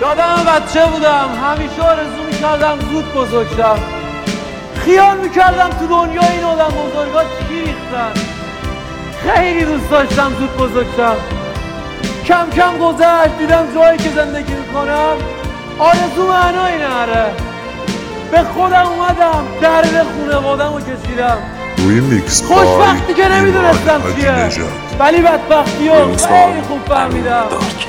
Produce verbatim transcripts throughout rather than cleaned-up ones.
یادم بچه بودم همیشه آرزو میکردم زود بزرگ شم. خیال میکردم تو دنیا این آدم بزرگا چی ریختن. خیلی دوست داشتم زود بزرگ شم. کم کم گذشت دیدم جایی که زندگی میکنم آرزو معنایی نره. به خودم اومدم درد خونوادم رو کشیدم. خوشبختی که نمیدونستم چیه ولی بدبختی رو خیلی خوب فهمیدم.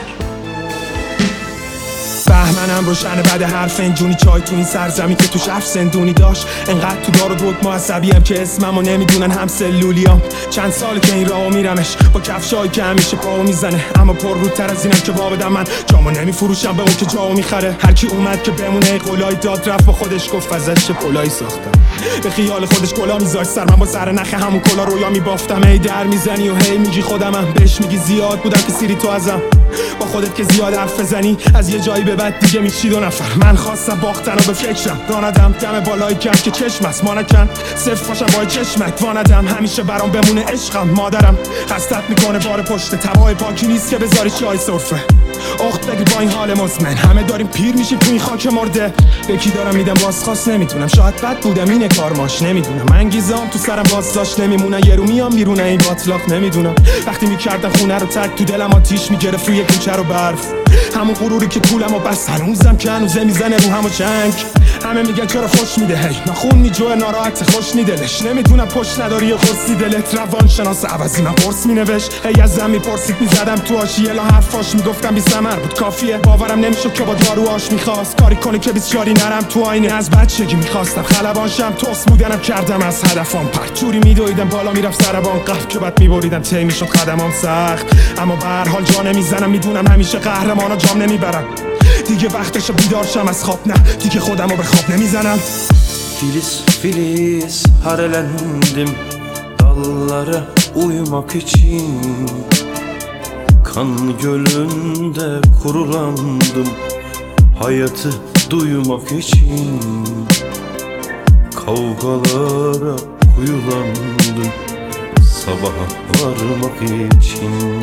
بهمنم روشن بعد هر فنجونی چای تو این سرزمین که توش حرف زندونی داشت. انقدر تو دار و دوک معصبیم که اسممو نمیدونن هم سلولیام. چند سال که این راهو میرمش با کفشایی که همیشه پاو میزنه، اما پر رودتر از اینم که بابدم من جامو نمیفروشم به اون که جاو میخره. هر کی اومد که بمونه قولای داد رفت با خودش گفت ازش چه پلایی ساختم. به خیال خودش کلا میذاشت سر من با سر نخ همون کلا رویا میبافتم. هی در میزنی و هی میگی خودمم، بهش میگی زیاد بودم که سیری تو ازم. با خودت که زیاد حرف بزنی از یه جایی به بعد دیگه میشی دو نفر. من خواستم باختن و به فکرم راندم دم بالای کف که چشم است ما نکن صرف باشم با چشمت واندم. همیشه برام بمونه عشقم مادرم قصدت میکنه بار پشت تبای پاکی نیست که بذاری چای سرفه. اخت بگیر با این حال مزمن همه داریم پیر میشیم تو این خاک مرده. به کی دارم میدم بازخواست نمیتونم، شاید بد بودم اینه کارماش نمیدونم. انگیزام تو سرم بازداشت نمیمونن، یه رو میام بیرونه این باطلاق نمیدونم. وقتی میکردم خونه رو تک تو دلم آتیش میگرفت روی کوچه رو برف. همون غروری که طولمو بس هنوزم که هنوزه میزنه رو همو چنگ. همه میگن چرا خوش میده هی نخون میجوه ناراحت خوش نیدلش. نمیدونم پشت نداری و خورسی دلت روان شناس عوضی من پرس مینوشت. هی از زن میپرسید میزدم تو آشیه لا حرفاش میگفتم بی ثمر بود کافیه. باورم نمیشد که با داروهاش میخواست کاری کنه که بیسیاری نرم تو آینه. از بچگی میخواستم خلبان شم توس بودنم کردم از هدفم پرت. جوری میدویدم بالا میرفت سربان قف که بعد میبریدم تی میشد قدمام سخت. اما به هر حال جا نمیزنم میدونم همیشه قهرمانا جام نمیبرم. دیگه وقتش بیدار شم از خواب، نه دیگه خودمو به خواب nemizanem. Filiz filiz harelendim dallara uyumak için. Kan gölünde kurulandım hayatı duymak için. Kavgalara kuyulandım sabaha varmak için.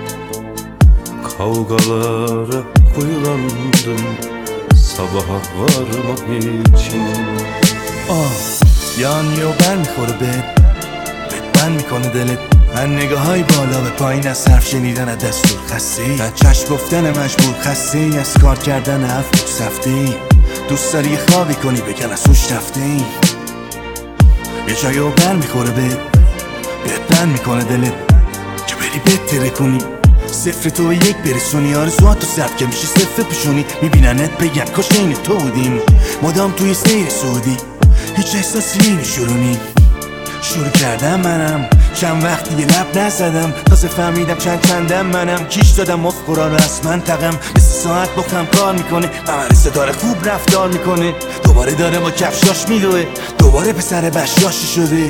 Kavgalara kuyulandım sabaha varmak için. آه یعنی و بر میخوره بهت بد میکنه دلت. من نگاه های بالا به پایین از حرف شنیدن از دستور خستی. از چشم گفتن مجبور خستی. از کار کردن هفت سفتی. دوست داری خوابی کنی بگن از سوش رفتی. یه جایی و بر میخوره بهت بد بر میکنه دلت که بری بهتره کنی. صفر تو به یک برسونی آرزوات تو سرد که میشی صفر پیشونی. میبیننت بگن کاش این تو بودیم مدام توی سیر سعودی. هیچ احساسی نمیشورونی. شروع کردم منم چند وقت دیگه لب نزدم. تازه فهمیدم چند چندم منم. کیش دادم مفقرا رو از من تقم. به سه ساعت بخم کار میکنه ممرسه داره خوب رفتار میکنه. دوباره داره با کفشاش میدوه دوباره پسر بشاشی شده.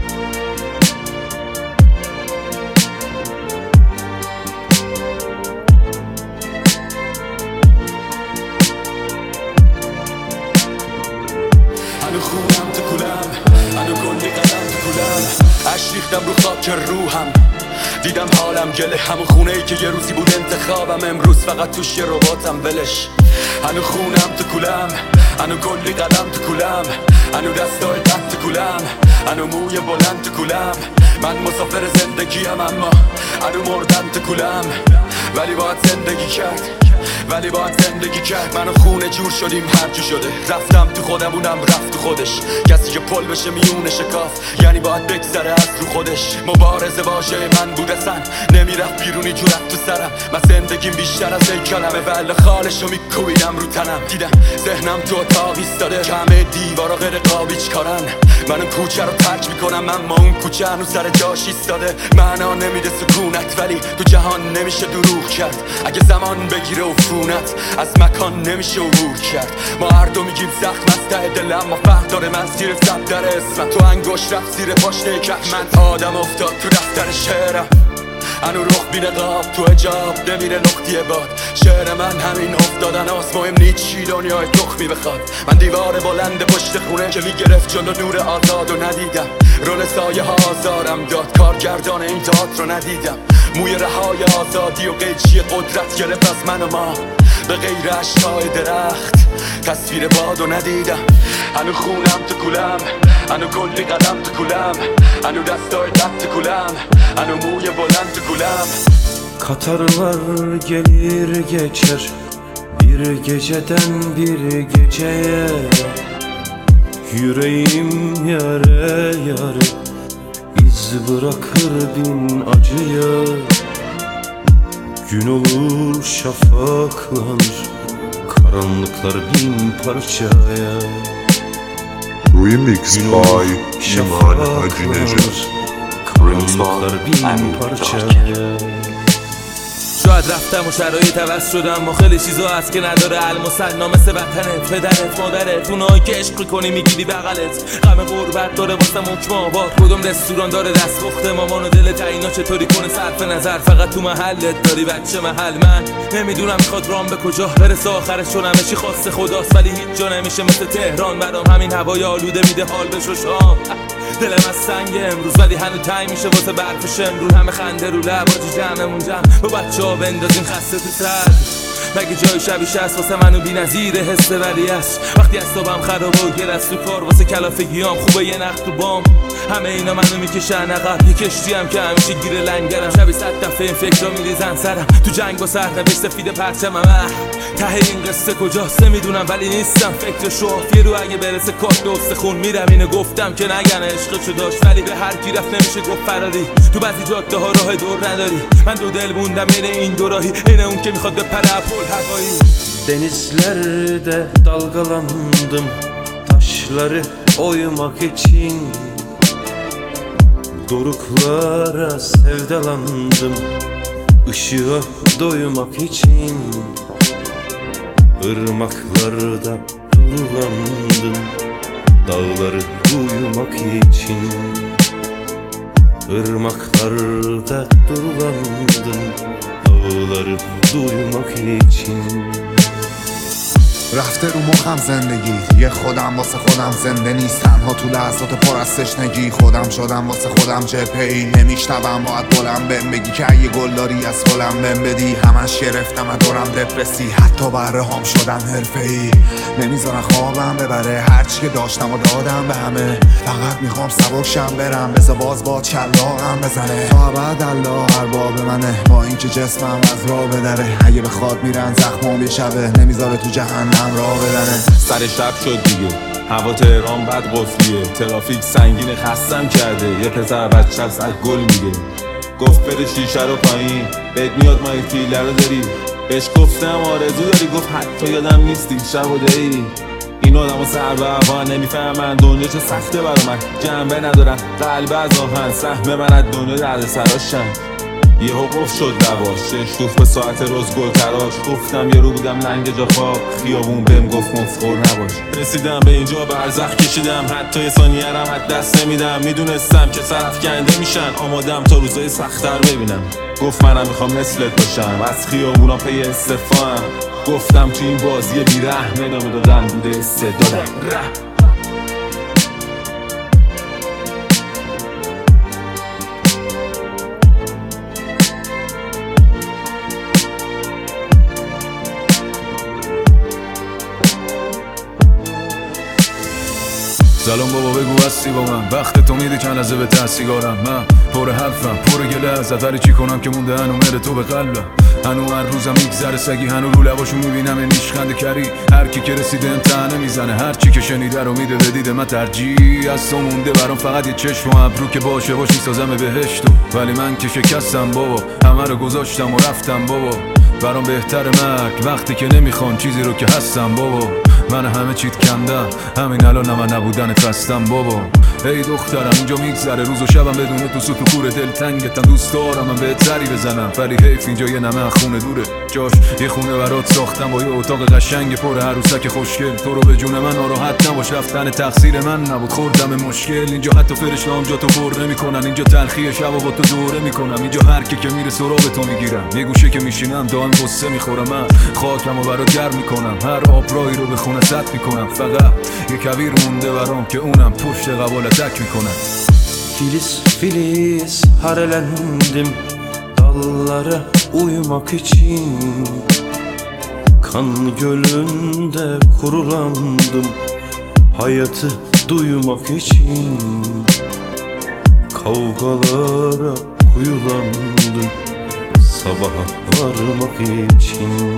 هنو خونم تو کولم هنو گلی قدم تو کولم. عشق ریختم رو خاک روحم دیدم حالم گله. همون خونه ای که یه روزی بود انتخابم امروز فقط توش یه رباتم ولش. هنو خونم تو کولم هنو گلی قدم تو کولم. هنو دستای قد تو کولم هنو موی بلند تو کولم. من مسافر زندگیم اما هنو مردن تو کولم. ولی باید زندگی کرد ولی باید زندگی کرد. من و خونه جور شدیم هرجو شده. رفتم تو خودم اونم رفت تو خودش. کسی که پل بشه میونه شکاف یعنی باید بگذره از رو خودش. مبارزه واژه من بود اصلا نمیرفت بیرونی جورت تو سرم. من زندگیم بیشتر از یک کلمه ولی خالشو میکوبیدم رو تنم. دیدم ذهنم تو اتاق ایستاده کمه دیوارا غیر قابیچ کارن. من اون کوچه رو ترک میکنم اما اون کوچه هنوز سر جاش ایستاده. معنا نمیده سکونت ولی تو جهان نمیشه دروغ کرد. اگه زمان بگیره عفونت از مکان نمیشه عبور کرد. ما هر دو میگیم زخم از ته دلم اما فرق داره. من زیر دفتر اسمم تو انگشت رفت زیر پاشنه کف. من آدم افتاد تو دفتر شعرم هنو رخ بینه قاب تو حجاب نمیره نقطی باد. شعر من همین افتادن هاست مهم نیست چی دنیای تخمی بخواد. من دیوار بلند پشت خونه که میگرفت جلو نور آزاد و ندیدم. رول سایه ها آزارم داد کارگردان این تئاتر رو ندیدم. موی رهای آزادی و قیچی قدرت گرفت از من و ما. به غیر اشکای درخت تصویر بادو ندیدم. هنو خونم تو کولم، هنو کلی قدم تو کولم، هنو دستای قد تو کولم، هنو موی بلند تو کولم. Katarlar gelir geçer bir geceden bir geceye. Yüreğim yare yare iz bırakır bin acıya. Gün olur şafaklanır karanlıklar bin parçaya. Remix Gün by olur İman Hacı Necef. karanlıklar bin parçaya. شاید رفتم و شرایط عوض شدم، ما خیلی چیزا هست که نداره المثنا، مثل وطنت، پدرت، مادرت، اونایی که عشق کنی میگیری بغلت. غم غربت داره واسم حکم آباد، کدوم رستوران داره دستپخت مامان و دلت اینا چطوری کنه صرف نظر. فقط تو محلت داری بچه محل. من نمیدونم میخواد رام به کجا برسه آخرش، چون همه چی خواست خداست ولی هیچ جا نمیشه مثل تهران. برام همین هوای آلوده میده حال بشو شام. دلم از سنگ امروز ولی هنو تنگ میشه واسه برف شمرون. همه خنده رو لب آجی جمعمون جمع با بچه ها بندازیم خسته تو سر. مگه جای شبیش هست واسه منو بی نظیره حس ولی هست. وقتی از صبحم خرابه و گل از تو کار واسه کلافگیام خوبه یه نخت تو بام. همه اینا منو میکشن عقب، یه کشتی هم که همیشه گیر لنگرم. شبی صد دفعه این فکر را میریزن سرم، تو جنگ با سرنوشت سفید پرچمم. ته این قصه کجاست نمیدونم ولی نیستم فکر شوافیه رو اگه برسه کارت دوست خون میرم. اینو گفتم که نگن عشقشو داشت ولی به هر کی رفت نمیشه گفت فراری. تو بعضی جاده ها راه دور نداری، من دو دل موندم بین این دو راهی. اینه اون که میخواد به پره پل هوایی. Denizlerde dalgalandım taşları oymak için. Doruklara sevdalandım ışığa doymak için. Irmaklarda durulandım dağları duymak için. Irmaklarda durulandım dağları duymak için. رفته رو مخم زندگی، یه خودم واسه خودم زنده نیست. تنها تو لحظات پر از تشنگی خودم شدم واسه خودم جبهه‌ای. نمیشنوم باید بلند بهم بگی که اگه گلداری از گلم بهم بدی. همش گرفتم از دورم دپرسی، حتی بره هم شدم حرفه‌ای. نمیذارن خوابم ببره، هرچی که داشتم و دادم به همه. فقط میخوام سبکشم برم، بذار باز با چلاقم بزنه. تا ابد الله ارباب منه، با اینکه جسمم از راه بدره. اگه بخواد میرن زخمام یه شبه، نمیذاره تو جهنم راه بدنه. سر شب شد دیگه، هوا تهران بد قفلیه. ترافیک سنگین خستم کرده، یه پسر بچه از گل میگه. گفت بده شیشه رو پایین، بهت میاد ما این فیله رو داری. بهش گفتم آرزو داری، گفت حتی یادم نیستی شب و دایی. این آدم و سر به هوا نمیفهمن دنیا چه سخته برا من. جنبه ندارن قلب از آهن، سهم من از دنیا درد سراشن. یه حقوق شد دواش، شوف به ساعت روز گل تراش. گفتم یه رو بودم لنگ جا خواب، خیابون بهم گفت مفخور نباش. رسیدم به اینجا برزخ کشیدم، حتی یه ثانیه رم از دست نمیدم. میدونستم که سرافکنده میشن، آمادم تا روزای سخت‌تر ببینم. گفت منم میخوام مثلت باشم، از خیابونا پی استفام. گفتم تو این بازی بیرحم ادامه دادن بوده استعدادم. سلام بابا بگو هستی با من، وقت تو میده کن لحظه به تحصیگارم. من پر حرفم پر گله ازت، ولی چی کنم که مونده هنو مره تو به قلبم. هنو هر روزم میگذره سگی، هنو رو لباشو میبینم یه نیشخند کری. هر کی که رسیده امتحانه میزنه، هر چی که شنیده رو میده به دیده. من ترجیح از تو مونده برام فقط یه چشم و ابرو که باشه باش میسازم بهشتو. ولی من که شکستم بابا، همه رو گذاشتم و رفتم بابا. برام بهتر مرگ وقتی که نمیخوان چیزی رو که هستم بابا. من همه چیت کندم، همین الان من نبودن خستم بابا. ای دخترم اینجا میگذره روز و شبم بدون تو سوت و کور. دل تنگتم دوست دارم من بهت سری بزنم، ولی حیف اینجا یه نمه خونه دوره. جاش یه خونه برات ساختم با یه اتاق قشنگ پر عروسک خوشگل. تو رو به جون من ناراحت نباش، رفتن تقصیر من نبود، خوردم مشکل. اینجا حتی فرشته‌ام جا تو پر نمیکنن، اینجا تلخی شب و با تو دوره میکنم. اینجا هر کی که میره سراغ تو میگیرم، یه گوشه که میشینم دائم قصه میخورم. من خاکم و برات گرم میکنم، هر آبراهی رو به خونه سد میکنم. فقط یه کویر مونده برام که اونم پشت قبال تک میکنم. Filiz filiz harelendim dallara uyumak için. Kan gölünde kurulandım hayatı duymak için. Kavgalara kuyulandım sabaha varmak için.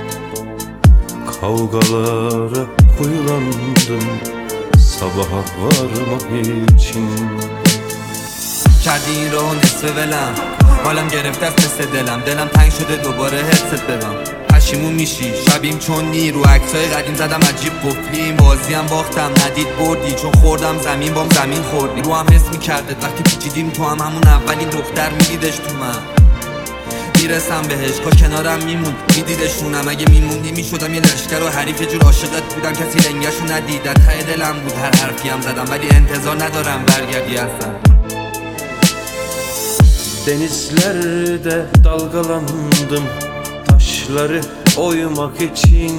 Kavgalara kuyulandım sabaha varmak için. کردی این راهو نصف ولم حالم گرفته است مثل دلم دلم تنگ شده دوباره حست بدم پشیمون میشی شبیم چون نیرو عکسای قدیم زدم عجیب قفلیم بازیم باختم ندید بردی چون خوردم زمین بام زمین خوردی رو هم حس میکردت وقتی پیچیدیم تو هم همون اولین دختر میدیدش تو من میرسم بهش کا کنارم میموند میدیدشونم اگه میموندی میشدم یه لشکر و حریف یه جور عاشقت بودم کسی لنگشو ندید در ته دلم بود هر حرفی هم زدم ولی انتظار ندارم برگردی اصلا Denizlerde dalgalandım taşları oymak için.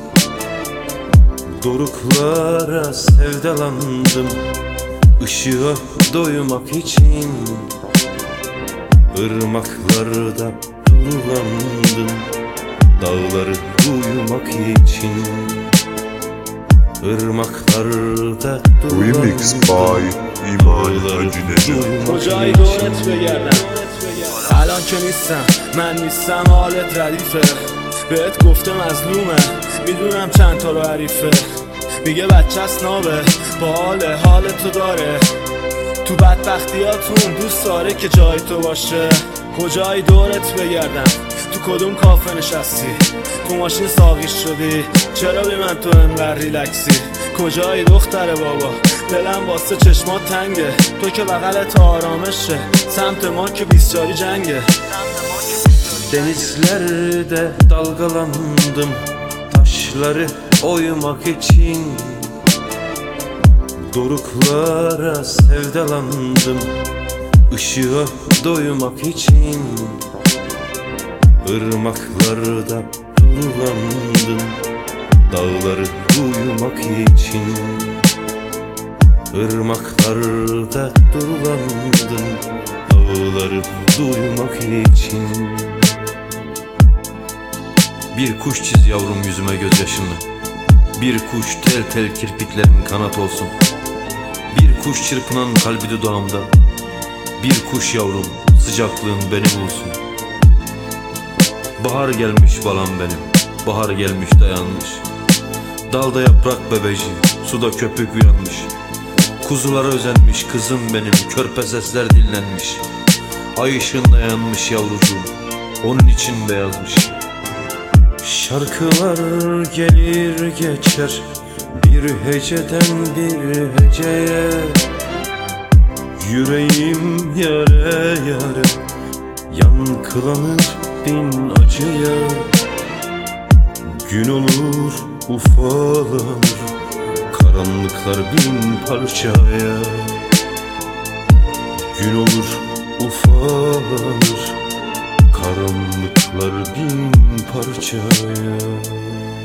Doruklara sevdalandım ışığa doymak için. Irmaklarda durulandım dağları duymak için. Irmaklarda Remix by ایمان حاجی نژاد. کجایی دورت بگردم الان که نیستم من نیستم حالت ردیفه بهت گفته مظلومه میدونم چند تا رو حریفه میگه بچه است نابه با حال حال تو داره تو بدبختیاتون دوست داره که جای تو باشه کجایی دورت بگردم تو کدوم کافه نشستی تو ماشین ساقیش شدی چرا بی من تو انقدر ریلکسی کجایی دختر بابا دلم واسه چشمات تنگه تو که بغلت آرامشه سمت ما که بیستاری جنگه Denizlerde dalgalandım taşları oymak için. Doruklara sevdalandım ışığa doymak için. Irmaklarda durulandım dağları duymak için. Irmaklarda durulandım dağları duymak için. Bir kuş çiz yavrum yüzüme gözyaşını. Bir kuş tel tel kirpiklerin kanat olsun. Bir kuş çırpınan kalbi dudağımda. Bir kuş yavrum sıcaklığın beni bulsun. Bahar gelmiş balam benim, bahar gelmiş dayanmış. Dalda yaprak bebeci, suda köpük uyanmış. Kuzulara özenmiş kızım benim, körpe sesler dinlenmiş. Ay ışığında yanmış yavrucuğum, onun için beyazmış. Şarkılar gelir geçer bir heceden bir heceye. Yüreğim yare yare yankılanır bin acıya. Gün olur ufalanır karanlıklar bin parçaya. Gün olur ufalanır karanlıklar bin parçaya.